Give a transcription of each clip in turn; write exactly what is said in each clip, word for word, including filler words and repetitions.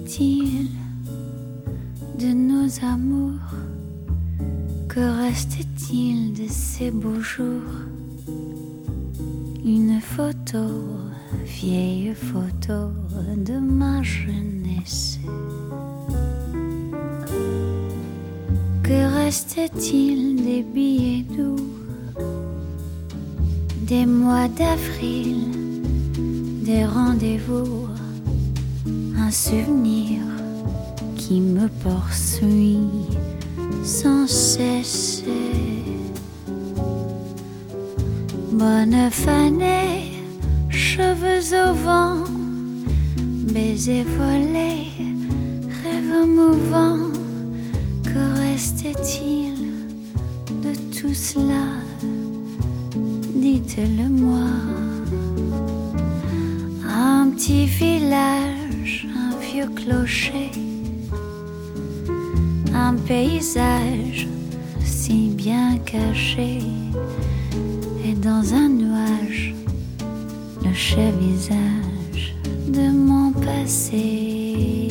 reste-t-il de nos amours? Que reste-t-il de ces beaux jours? Une photo, vieille photo de ma jeunesse. Que reste-t-il des billets doux, des mois d'avril, des rendez-vous? Un souvenir qui me poursuit sans cesse. Bonne fanée, cheveux au vent, baisers volés, rêves mouvants. Que reste-t-il de tout cela? Dites-le-moi. Un petit village, un vieux clocher, un paysage si bien caché, et dans un nuage, le cher visage de mon passé.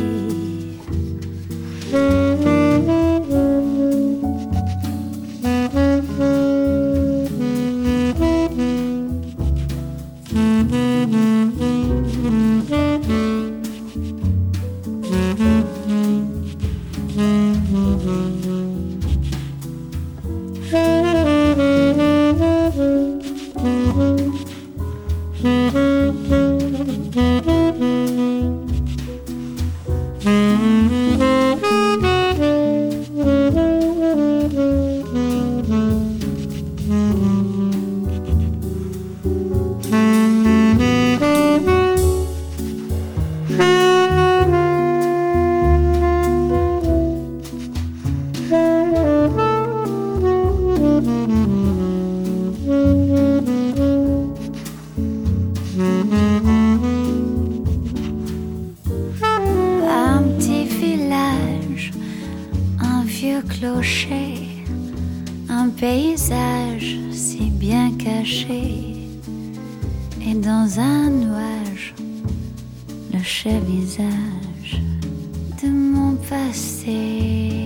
Un paysage si bien caché, et dans un nuage, le cher visage de mon passé.